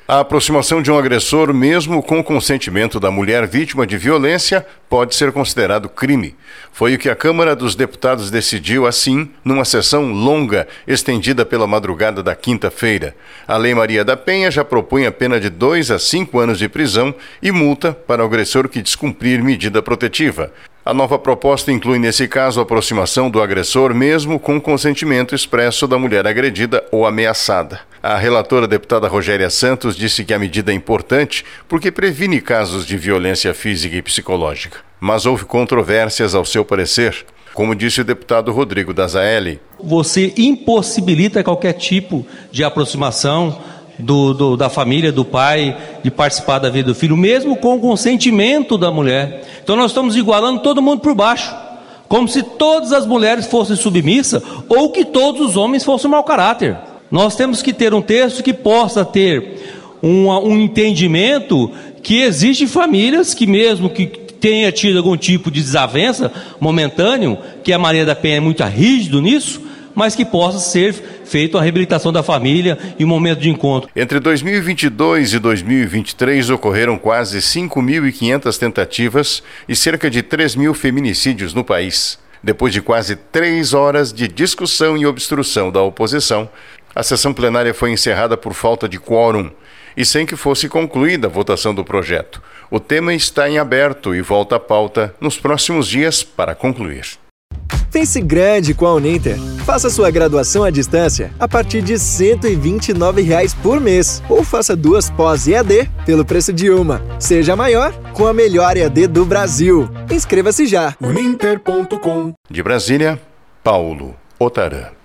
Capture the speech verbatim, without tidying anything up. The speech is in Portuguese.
A aproximação de um agressor, mesmo com consentimento da mulher vítima de violência, pode ser considerado crime. Foi o que a Câmara dos Deputados decidiu assim, numa sessão longa, estendida pela madrugada da quinta-feira. A Lei Maria da Penha já propõe a pena de dois a cinco anos de prisão e multa para o agressor que descumprir medida protetiva. A nova proposta inclui, nesse caso, a aproximação do agressor mesmo com consentimento expresso da mulher agredida ou ameaçada. A relatora deputada Rogéria Santos disse que a medida é importante porque previne casos de violência física e psicológica. Mas houve controvérsias ao seu parecer, como disse o deputado Rodrigo Dazaeli. Você impossibilita qualquer tipo de aproximação Do, do, da família, do pai, de participar da vida do filho, mesmo com o consentimento da mulher. Então nós estamos igualando todo mundo por baixo, como se todas as mulheres fossem submissas ou que todos os homens fossem mau caráter. Nós temos que ter um texto que possa ter um, um entendimento que existem famílias que, mesmo que tenha tido algum tipo de desavença momentâneo, que a Maria da Penha é muito rígido nisso, mas que possa ser feita a reabilitação da família e um momento de encontro. Entre dois mil e vinte e dois e dois mil e vinte e três ocorreram quase cinco mil e quinhentas tentativas e cerca de três mil feminicídios no país. Depois de quase três horas de discussão e obstrução da oposição, a sessão plenária foi encerrada por falta de quórum e sem que fosse concluída a votação do projeto. O tema está em aberto e volta à pauta nos próximos dias para concluir. Pense grande com a Uninter. Faça sua graduação à distância a partir de cento e vinte e nove reais por mês. Ou faça duas pós E A D pelo preço de uma. Seja maior com a melhor E A D do Brasil. Inscreva-se já. uninter ponto com. De Brasília, Paulo Otarã.